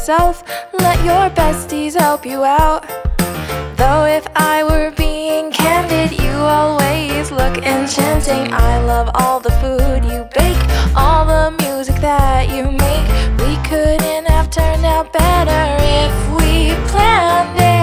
yourself, let your besties help you out. Though if I were being candid, you always look enchanting. I love all the food you bake, all the music that you make. We couldn't have turned out better if we planned it.